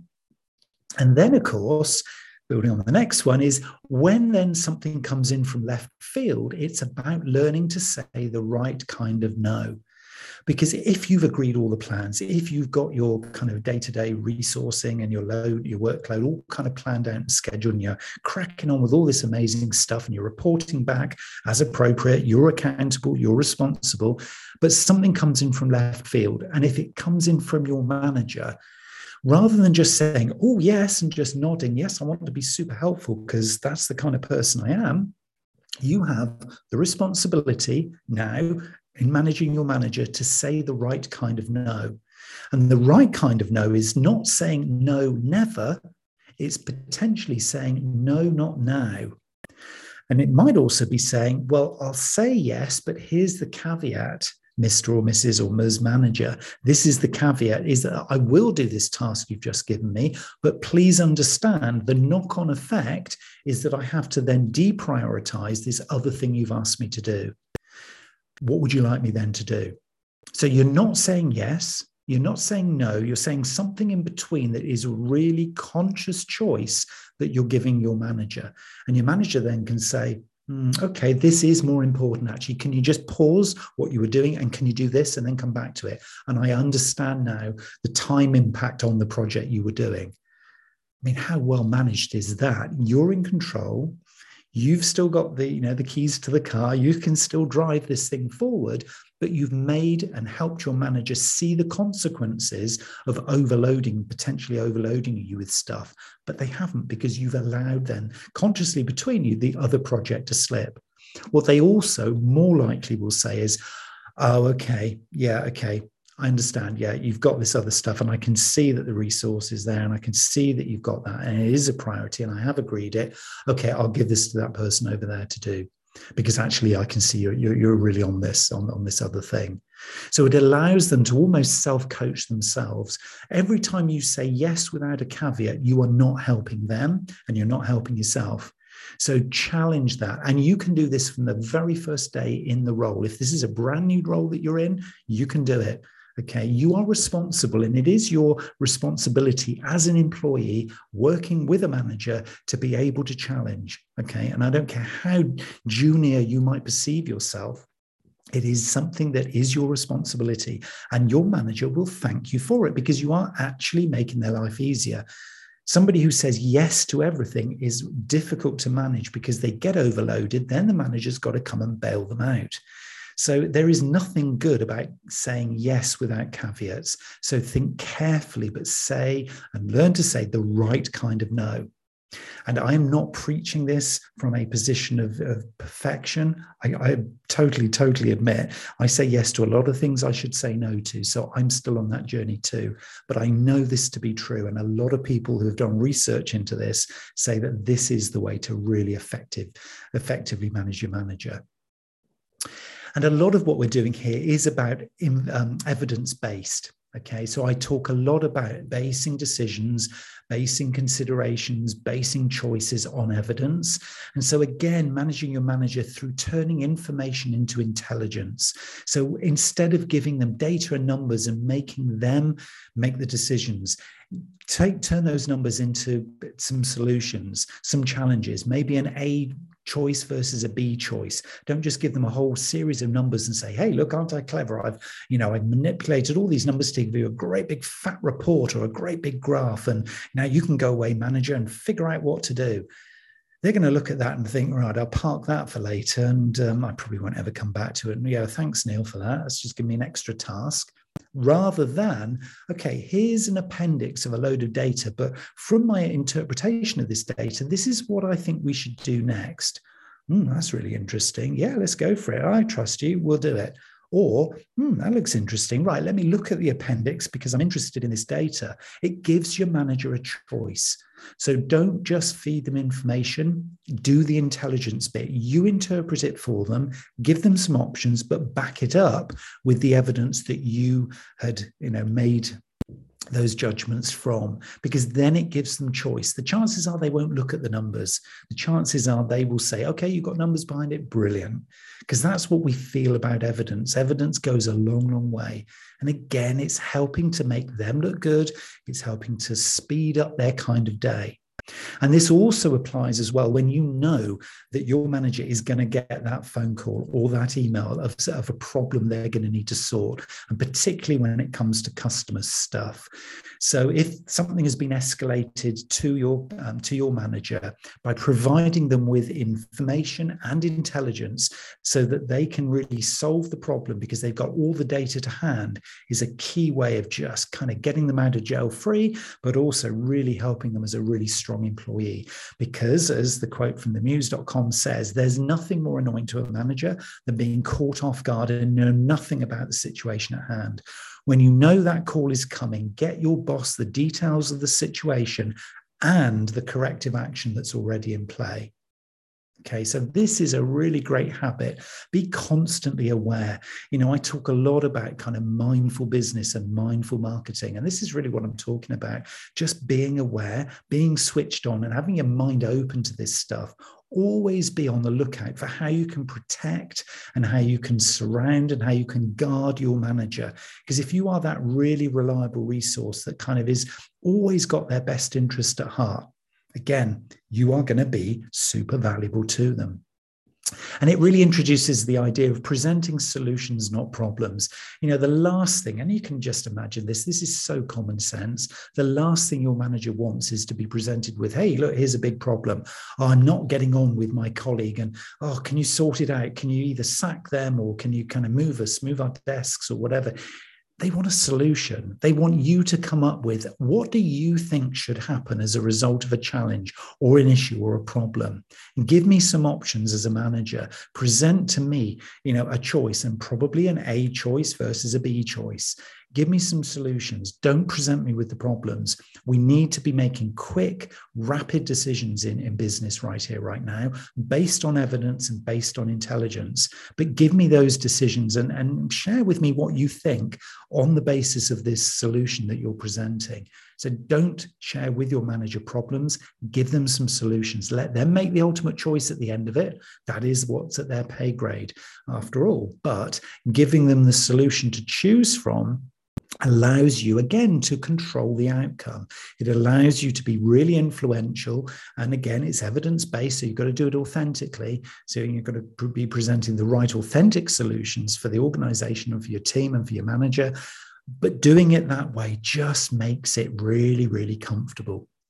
And then, of course, building on the next one is when then something comes in from left field, it's about learning to say the right kind of no. Because if you've agreed all the plans, if you've got your kind of day-to-day resourcing and your workload all kind of planned out and scheduled, and you're cracking on with all this amazing stuff and you're reporting back as appropriate, you're accountable, you're responsible, but something comes in from left field. And if it comes in from your manager, rather than just saying, oh, yes, and just nodding, yes, I want to be super helpful because that's the kind of person I am, you have the responsibility now in managing your manager to say the right kind of no. And the right kind of no is not saying no, never. It's potentially saying no, not now. And it might also be saying, well, I'll say yes, but here's the caveat, Mr. or Mrs. or Ms. Manager. This is the caveat, is that I will do this task you've just given me, but please understand the knock-on effect is that I have to then deprioritize this other thing you've asked me to do. What would you like me then to do? So you're not saying yes, you're not saying no, you're saying something in between that is a really conscious choice that you're giving your manager. And your manager then can say, okay, this is more important actually. Can you just pause what you were doing and can you do this and then come back to it? And I understand now the time impact on the project you were doing. I mean, how well managed is that? You're in control. You've still got the keys to the car. You can still drive this thing forward, but you've made and helped your manager see the consequences of potentially overloading you with stuff. But they haven't, because you've allowed then consciously between you the other project to slip. What they also more likely will say is, oh, okay, yeah, okay, I understand. Yeah, you've got this other stuff and I can see that the resource is there and I can see that you've got that and it is a priority and I have agreed it. Okay, I'll give this to that person over there to do, because actually I can see you're really on this other thing. So it allows them to almost self-coach themselves. Every time you say yes without a caveat, you are not helping them and you're not helping yourself. So challenge that. And you can do this from the very first day in the role. If this is a brand new role that you're in, you can do it. Okay, you are responsible, and it is your responsibility as an employee working with a manager to be able to challenge. Okay, and I don't care how junior you might perceive yourself, it is something that is your responsibility, and your manager will thank you for it because you are actually making their life easier. Somebody who says yes to everything is difficult to manage because they get overloaded. Then the manager's got to come and bail them out. So there is nothing good about saying yes without caveats. So think carefully, but say and learn to say the right kind of no. And I am not preaching this from a position of perfection. I totally admit I say yes to a lot of things I should say no to. So I'm still on that journey too. But I know this to be true. And a lot of people who have done research into this say that this is the way to really effectively manage your manager. And a lot of what we're doing here is about evidence-based. Okay, so I talk a lot about basing decisions, basing considerations, basing choices on evidence. And so again, managing your manager through turning information into intelligence. So instead of giving them data and numbers and making them make the decisions, turn those numbers into some solutions, some challenges, maybe an A choice versus a B choice. Don't just give them a whole series of numbers and say, hey, look, aren't I clever? I've manipulated all these numbers to give you a great big fat report or a great big graph. And now you can go away, manager, and figure out what to do. They're going to look at that and think, right, I'll park that for later. And I probably won't ever come back to it. And yeah, thanks, Neil, for that. That's just give me an extra task. Rather than, okay, here's an appendix of a load of data, but from my interpretation of this data, this is what I think we should do next. That's really interesting. Yeah, let's go for it. I trust you. We'll do it. Or, that looks interesting. Right, let me look at the appendix because I'm interested in this data. It gives your manager a choice. So don't just feed them information, do the intelligence bit. You interpret it for them, give them some options, but back it up with the evidence that you had, made those judgments from, because then it gives them choice. The chances are they won't look at the numbers. The chances are they will say, okay, you've got numbers behind it, brilliant. Because that's what we feel about evidence. Evidence goes a long, long way. And again, it's helping to make them look good. It's helping to speed up their kind of day. And this also applies as well when you know that your manager is going to get that phone call or that email of a problem they're going to need to sort, and particularly when it comes to customer stuff. So if something has been escalated to your manager, by providing them with information and intelligence so that they can really solve the problem because they've got all the data to hand, is a key way of just kind of getting them out of jail free, but also really helping them as a really strong employee. Because as the quote from themuse.com says, there's nothing more annoying to a manager than being caught off guard and know nothing about the situation at hand. When you know that call is coming, get your boss the details of the situation and the corrective action that's already in play. Okay, so this is a really great habit. Be constantly aware. I talk a lot about kind of mindful business and mindful marketing, and this is really what I'm talking about. Just being aware, being switched on, and having your mind open to this stuff. Always be on the lookout for how you can protect and how you can surround and how you can guard your manager. Because if you are that really reliable resource that kind of is always got their best interest at heart, again, you are going to be super valuable to them. And it really introduces the idea of presenting solutions, not problems. The last thing, and you can just imagine this is so common sense. The last thing your manager wants is to be presented with, hey, look, here's a big problem. Oh, I'm not getting on with my colleague. And, oh, can you sort it out? Can you either sack them or can you kind of move our desks or whatever? They want a solution. They want you to come up with, what do you think should happen as a result of a challenge or an issue or a problem? And give me some options as a manager. Present to me, a choice, and probably an A choice versus a B choice. Give me some solutions. Don't present me with the problems. We need to be making quick, rapid decisions in business right here, right now, based on evidence and based on intelligence. But give me those decisions and share with me what you think on the basis of this solution that you're presenting. So don't share with your manager problems. Give them some solutions. Let them make the ultimate choice at the end of it. That is what's at their pay grade, after all. But giving them the solution to choose from allows you, again, to control the outcome. It allows you to be really influential. And again, it's evidence-based, so you've got to do it authentically. So you've got to be presenting the right authentic solutions for the organization and for your team and for your manager. But doing it that way just makes it really, really comfortable.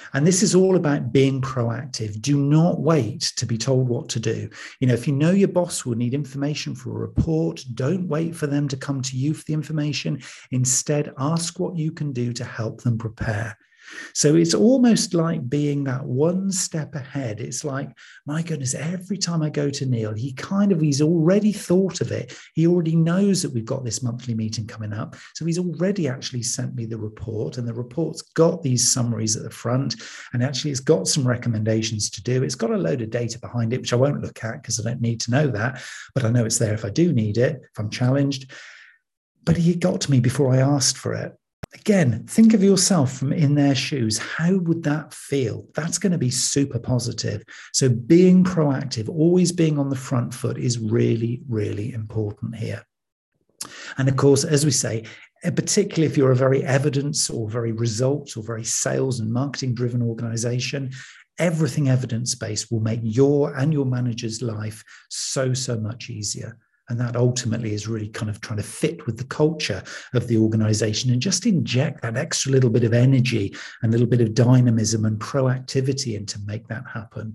And this is all about being proactive. Do not wait to be told what to do. If you know your boss will need information for a report, don't wait for them to come to you for the information. Instead, ask what you can do to help them prepare. So it's almost like being that one step ahead. It's like, my goodness, every time I go to Neil, he's already thought of it. He already knows that we've got this monthly meeting coming up. So he's already actually sent me the report, and the report's got these summaries at the front, and actually it's got some recommendations to do. It's got a load of data behind it, which I won't look at because I don't need to know that, but I know it's there if I do need it, if I'm challenged. But he got to me before I asked for it. Again, think of yourself from in their shoes. How would that feel? That's going to be super positive. So being proactive, always being on the front foot is really, really important here. And of course, as we say, particularly if you're a very evidence or very results or very sales and marketing driven organization, everything evidence-based will make your and your manager's life so much easier. And that ultimately is really kind of trying to fit with the culture of the organization and just inject that extra little bit of energy and a little bit of dynamism and proactivity in to make that happen.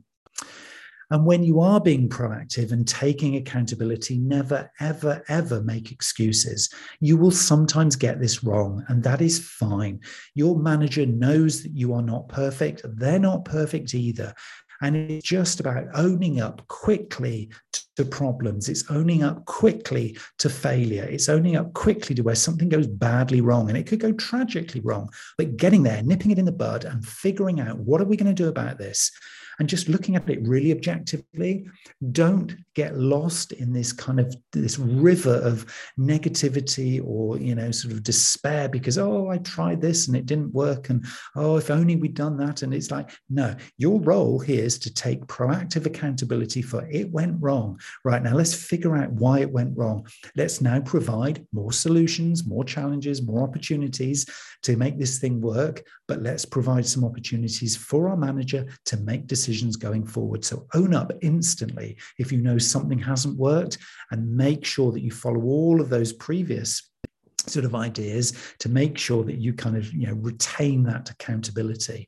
And when you are being proactive and taking accountability, never, ever, ever make excuses. You will sometimes get this wrong, and that is fine. Your manager knows that you are not perfect. They're not perfect either. And it's just about owning up quickly to problems. It's owning up quickly to failure. It's owning up quickly to where something goes badly wrong, and it could go tragically wrong, but getting there, nipping it in the bud and figuring out what are we going to do about this, and just looking at it really objectively. Don't get lost in this river of negativity or, sort of despair because, I tried this and it didn't work. And, if only we'd done that. And it's like, no, your role here is to take proactive accountability for it went wrong. Right now, let's figure out why it went wrong. Let's now provide more solutions, more challenges, more opportunities to make this thing work. But let's provide some opportunities for our manager to make decisions going forward. So own up instantly if you know something hasn't worked, and make sure that you follow all of those previous sort of ideas to make sure that you retain that accountability.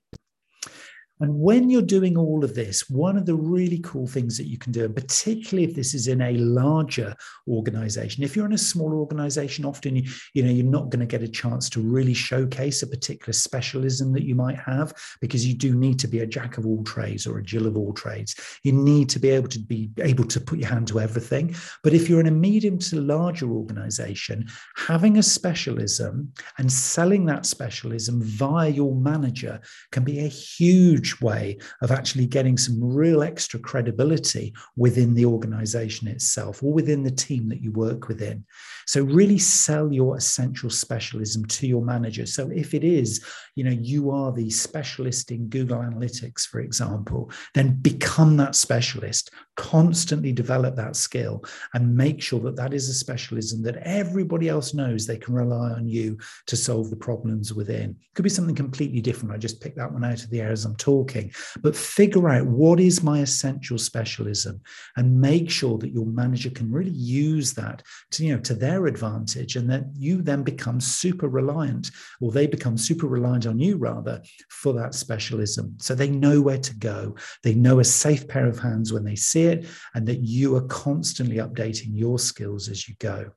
And when you're doing all of this, one of the really cool things that you can do, and particularly if this is in a larger organization, if you're in a smaller organization, often you're not going to get a chance to really showcase a particular specialism that you might have, because you do need to be a jack of all trades or a Jill of all trades. You need to be able to put your hand to everything. But if you're in a medium to larger organization, having a specialism and selling that specialism via your manager can be a huge way of actually getting some real extra credibility within the organization itself or within the team that you work within. So really sell your essential specialism to your manager. So if it is, you are the specialist in Google Analytics, for example, then become that specialist, constantly develop that skill, and make sure that that is a specialism that everybody else knows they can rely on you to solve the problems within. It could be something completely different. I just picked that one out of the air as I'm talking, but figure out what is my essential specialism and make sure that your manager can really use that to their advantage, and that you then become super reliant, or they become super reliant on you rather, for that specialism. So they know where to go. They know a safe pair of hands when they see it, and that you are constantly updating your skills as you go.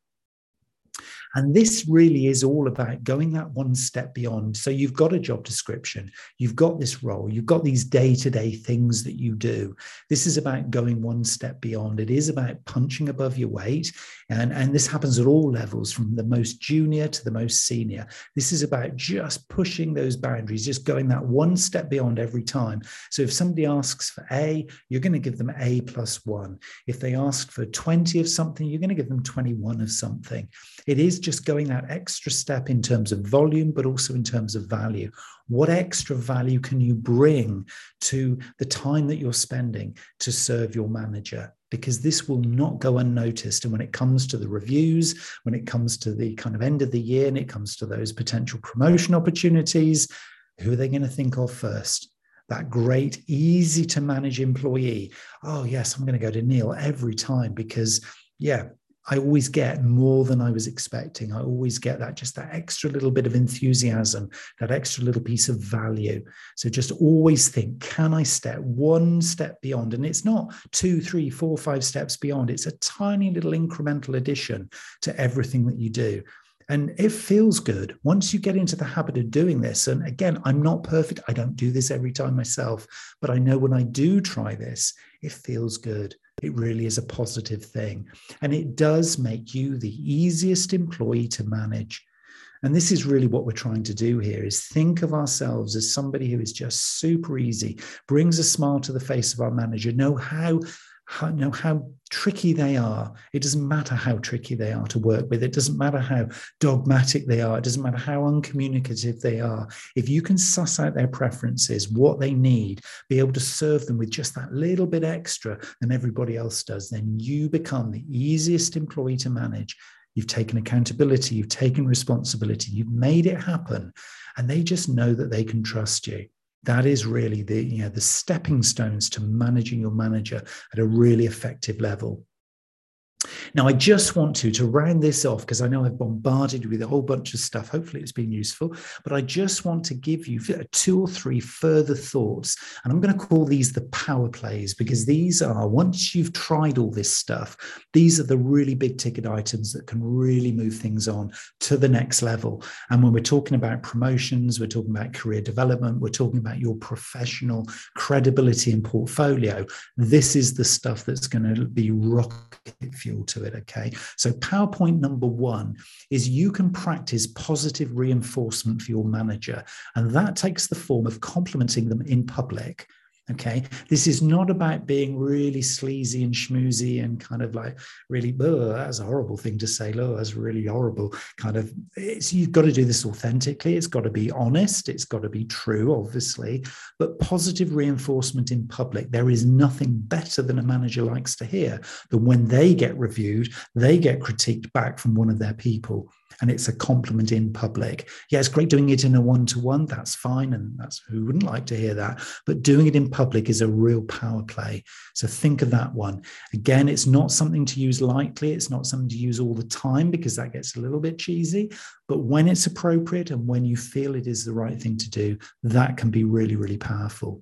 And this really is all about going that one step beyond. So you've got a job description, you've got this role, you've got these day-to-day things that you do. This is about going one step beyond. It is about punching above your weight. And this happens at all levels, from the most junior to the most senior. This is about just pushing those boundaries, just going that one step beyond every time. So if somebody asks for A, you're going to give them A plus 1. If they ask for 20 of something, you're going to give them 21 of something. It is just going that extra step in terms of volume, but also in terms of value. What extra value can you bring to the time that you're spending to serve your manager? Because this will not go unnoticed. And when it comes to the reviews, when it comes to the kind of end of the year, and it comes to those potential promotion opportunities, who are they going to think of first? That great, easy to manage employee. Oh, yes, I'm going to go to Neil every time because, I always get more than I was expecting. I always get that extra little bit of enthusiasm, that extra little piece of value. So just always think, can I step one step beyond? And it's not 2, 3, 4, 5 steps beyond. It's a tiny little incremental addition to everything that you do. And it feels good once you get into the habit of doing this. And again, I'm not perfect. I don't do this every time myself, but I know when I do try this, it feels good. It really is a positive thing. And it does make you the easiest employee to manage. And this is really what we're trying to do here, is think of ourselves as somebody who is just super easy, brings a smile to the face of our manager, know how tricky they are. It doesn't matter how tricky they are to work with. It doesn't matter how dogmatic they are. It doesn't matter how uncommunicative they are. If you can suss out their preferences, what they need, be able to serve them with just that little bit extra than everybody else does, then you become the easiest employee to manage. You've taken accountability, you've taken responsibility, you've made it happen, and they just know that they can trust you. That is really the stepping stones to managing your manager at a really effective level. Now, I just want to round this off, because I know I've bombarded you with a whole bunch of stuff. Hopefully it's been useful, but I just want to give you 2 or 3 further thoughts. And I'm going to call these the power plays, because these are, once you've tried all this stuff, these are the really big ticket items that can really move things on to the next level. And when we're talking about promotions, we're talking about career development, we're talking about your professional credibility and portfolio, this is the stuff that's going to be rocket fuel to it. Okay, so PowerPoint number 1 is you can practice positive reinforcement for your manager, and that takes the form of complimenting them in public. Okay, this is not about being really sleazy and schmoozy and kind of like really, that's a horrible thing to say. That's really horrible. You've got to do this authentically. It's got to be honest. It's got to be true, obviously. But positive reinforcement in public, there is nothing better than a manager likes to hear than when they get reviewed, they get critiqued back from one of their people. And it's a compliment in public. Yeah, it's great doing it in a one-to-one. That's fine. And that's who wouldn't like to hear that. But doing it in public is a real power play. So think of that one. Again, it's not something to use lightly. It's not something to use all the time, because that gets a little bit cheesy. But when it's appropriate and when you feel it is the right thing to do, that can be really, really powerful.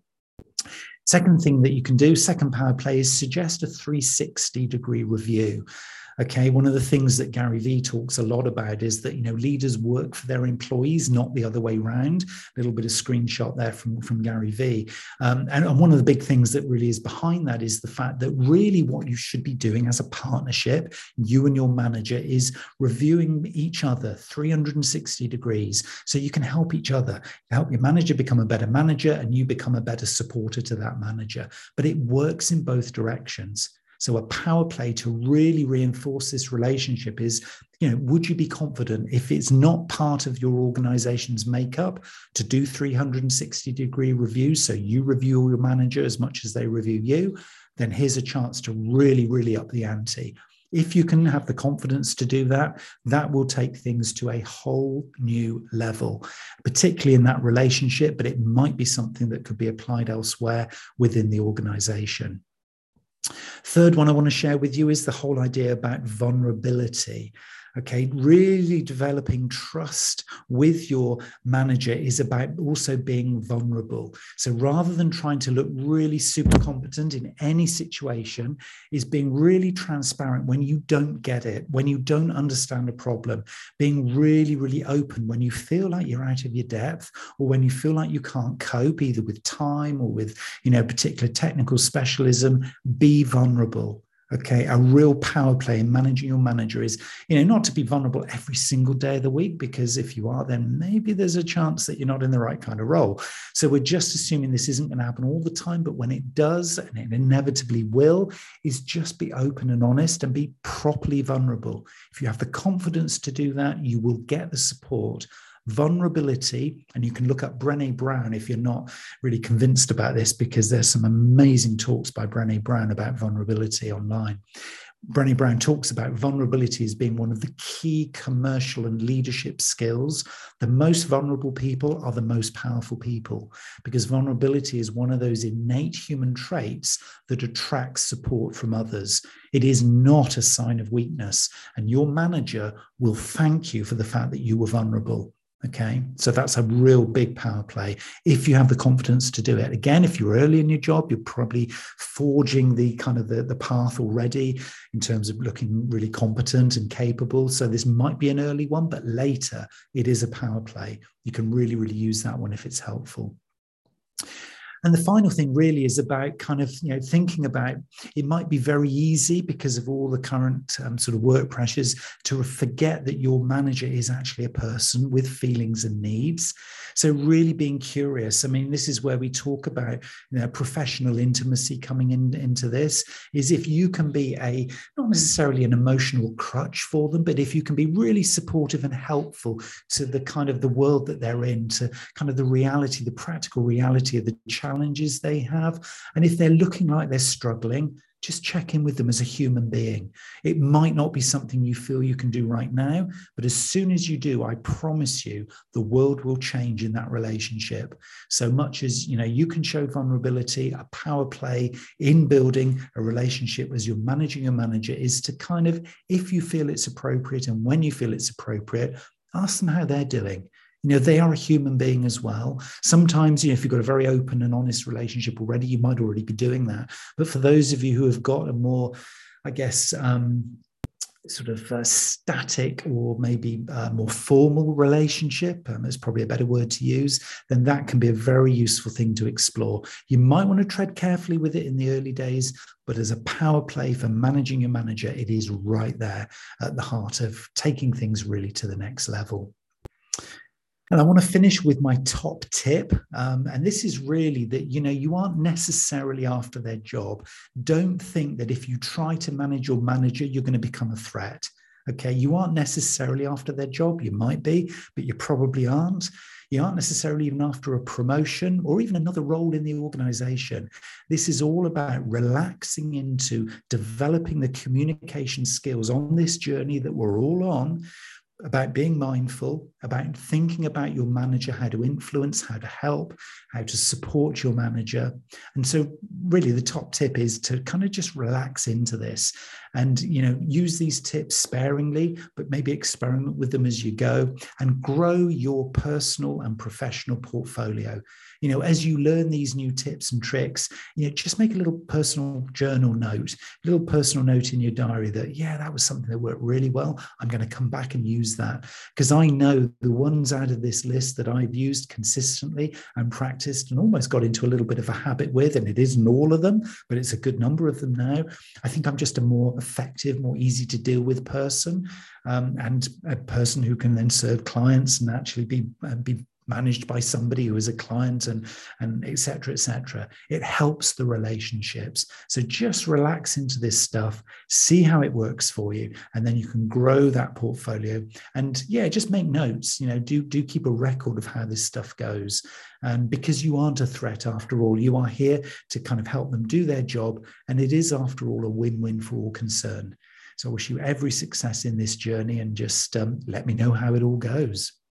Second thing that you can do, second power play, is suggest a 360-degree review. Okay, one of the things that Gary Vee talks a lot about is that, leaders work for their employees, not the other way around. A little bit of screenshot there from Gary Vee. And one of the big things that really is behind that is the fact that really what you should be doing as a partnership, you and your manager, is reviewing each other 360 degrees so you can help each other, help your manager become a better manager and you become a better supporter to that manager. But it works in both directions. So a power play to really reinforce this relationship is, would you be confident, if it's not part of your organization's makeup, to do 360-degree reviews? So you review your manager as much as they review you, then here's a chance to really, really up the ante. If you can have the confidence to do that, that will take things to a whole new level, particularly in that relationship, but it might be something that could be applied elsewhere within the organization. Third one I want to share with you is the whole idea about vulnerability. Okay, really developing trust with your manager is about also being vulnerable. So rather than trying to look really super competent in any situation, is being really transparent when you don't get it, when you don't understand a problem, being really, really open when you feel like you're out of your depth, or when you feel like you can't cope either with time or with, particular technical specialism. Be vulnerable. Okay, a real power play in managing your manager is, not to be vulnerable every single day of the week, because if you are, then maybe there's a chance that you're not in the right kind of role. So we're just assuming this isn't going to happen all the time, but when it does, and it inevitably will, is just be open and honest and be properly vulnerable. If you have the confidence to do that, you will get the support. Vulnerability, and you can look up Brené Brown if you're not really convinced about this, because there's some amazing talks by Brené Brown about vulnerability online. Brené Brown talks about vulnerability as being one of the key commercial and leadership skills. The most vulnerable people are the most powerful people, because vulnerability is one of those innate human traits that attracts support from others. It is not a sign of weakness, and your manager will thank you for the fact that you were vulnerable. Okay, so that's a real big power play if you have the confidence to do it. Again, if you're early in your job, you're probably forging the kind of the path already in terms of looking really competent and capable. So this might be an early one, but later it is a power play. You can really, really use that one if it's helpful. And the final thing really is about kind of, thinking about, it might be very easy because of all the current sort of work pressures to forget that your manager is actually a person with feelings and needs. So really being curious. I mean, this is where we talk about professional intimacy coming into this, is if you can be not necessarily an emotional crutch for them, but if you can be really supportive and helpful to the kind of the world that they're in, to kind of the reality, the practical reality of the challenges they have. And if they're looking like they're struggling, just check in with them as a human being. It might not be something you feel you can do right now, but as soon as you do, I promise you, the world will change in that relationship. So much as, you can show vulnerability, a power play in building a relationship as you're managing your manager is to kind of, if you feel it's appropriate and when you feel it's appropriate, ask them how they're doing. They are a human being as well. Sometimes, if you've got a very open and honest relationship already, you might already be doing that. But for those of you who have got a more, I guess, sort of static or maybe more formal relationship, is probably a better word to use, then that can be a very useful thing to explore. You might want to tread carefully with it in the early days, but as a power play for managing your manager, it is right there at the heart of taking things really to the next level. And I want to finish with my top tip. And this is really that, you aren't necessarily after their job. Don't think that if you try to manage your manager, you're going to become a threat. Okay, you aren't necessarily after their job. You might be, but you probably aren't. You aren't necessarily even after a promotion or even another role in the organization. This is all about relaxing into developing the communication skills on this journey that we're all on, about being mindful, about thinking about your manager, how to influence, how to help, how to support your manager. And so really the top tip is to kind of just relax into this and, use these tips sparingly, but maybe experiment with them as you go and grow your personal and professional portfolio. As you learn these new tips and tricks, just make a little personal journal note, a little personal note in your diary that, that was something that worked really well. I'm going to come back and use that, because I know the ones out of this list that I've used consistently and practiced and almost got into a little bit of a habit with, and it isn't all of them, but it's a good number of them now. I think I'm just a more effective, more easy to deal with person, and a person who can then serve clients and actually be managed by somebody who is a client and et cetera, et cetera. It helps the relationships. So just relax into this stuff, see how it works for you, and then you can grow that portfolio. And just make notes, do keep a record of how this stuff goes. Because you aren't a threat after all. You are here to kind of help them do their job. And it is, after all, a win-win for all concerned. So I wish you every success in this journey, and just let me know how it all goes.